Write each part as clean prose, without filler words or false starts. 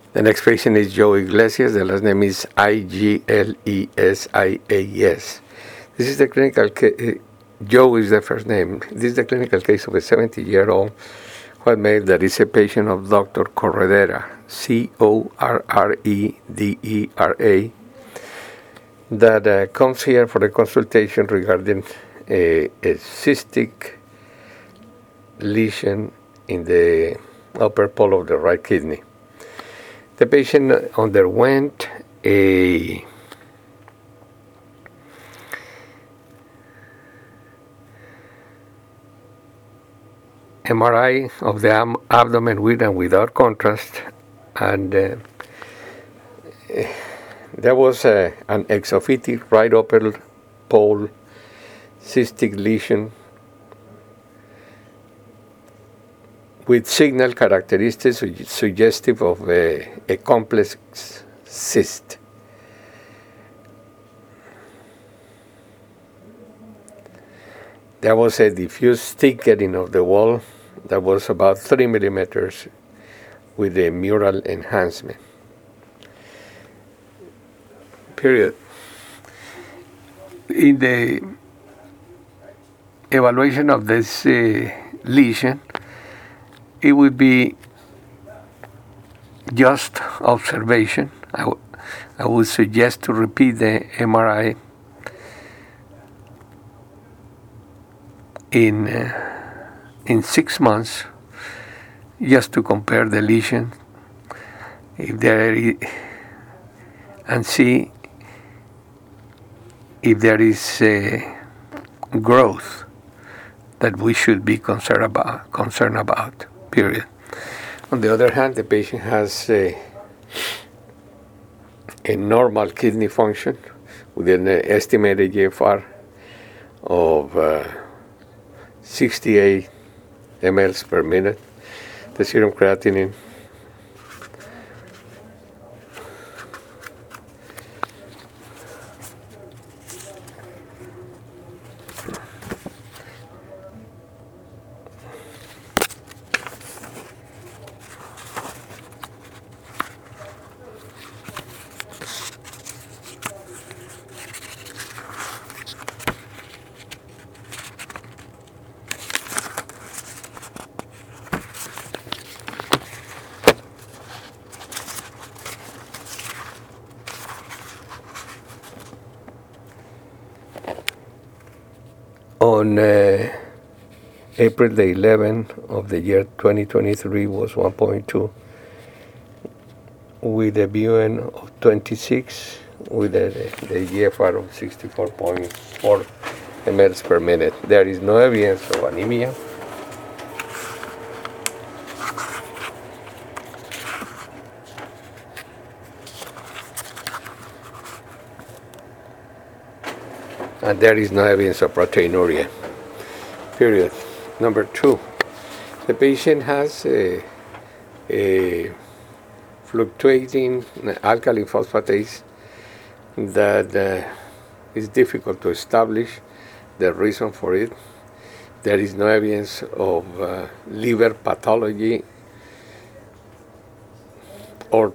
The next patient is Joe Iglesias. The last name is Iglesias. This is the clinical case. Joe is the first name. This is the clinical case of a 70-year-old white male that is a patient of Dr. Corredera, Corredera, that comes here for a consultation regarding a cystic lesion in the upper pole of the right kidney. The patient underwent a MRI of the abdomen with and without contrast, and there was an exophytic right upper pole cystic lesion with signal characteristics suggestive of a complex cyst. There was a diffuse thickening of the wall that was about 3 millimeters with a mural enhancement. Period. In the evaluation of this lesion, it would be just observation. I would suggest to repeat the MRI in 6 months, just to compare the lesion, and see if there is a growth that we should be concerned about. Period. On the other hand, the patient has a normal kidney function with an estimated GFR of 68 mLs per minute. The serum creatinine on April the 11th of the year 2023 was 1.2 with a BUN of 26 with the GFR of 64.4 mLs per minute. There is no evidence of anemia. And there is no evidence of proteinuria. Period. Number 2, the patient has a fluctuating alkaline phosphatase that is difficult to establish the reason for it. There is no evidence of liver pathology or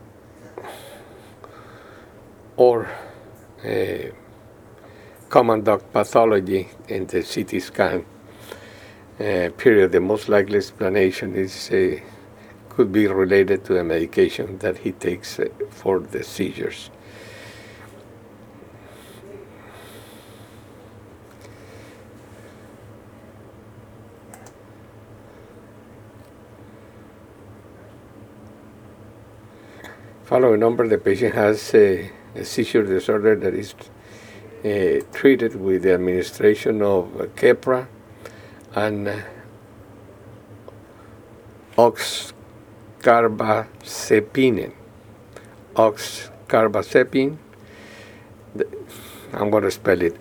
common duct pathology in the CT scan. Period. The most likely explanation is could be related to the medication that he takes for the seizures. Following number, the patient has a seizure disorder that is treated with the administration of Keppra and oxcarbazepine. Oxcarbazepine, I'm going to spell it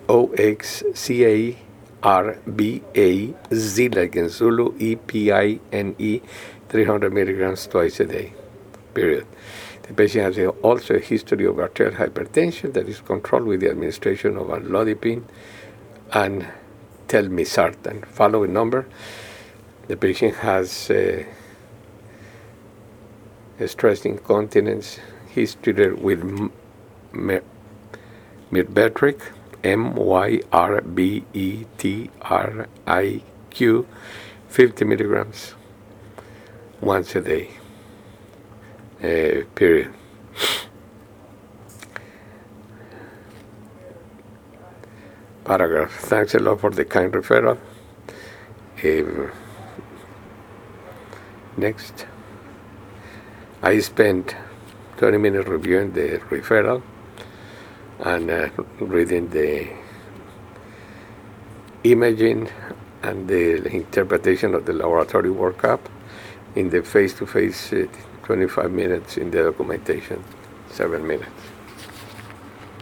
OXCARBAZ like in Zulu, EPINE, 300 milligrams twice a day. Period. The patient has also a history of arterial hypertension that is controlled with the administration of amlodipine and telmisartan. Following number, the patient has stress incontinence, he's treated with Myrbetriq, Myrbetriq, 50 milligrams once a day, period. Paragraph. Thanks a lot for the kind referral. Next. I spent 20 minutes reviewing the referral and reading the imaging and the interpretation of the laboratory workup in the face-to-face 25 minutes, in the documentation 7 minutes.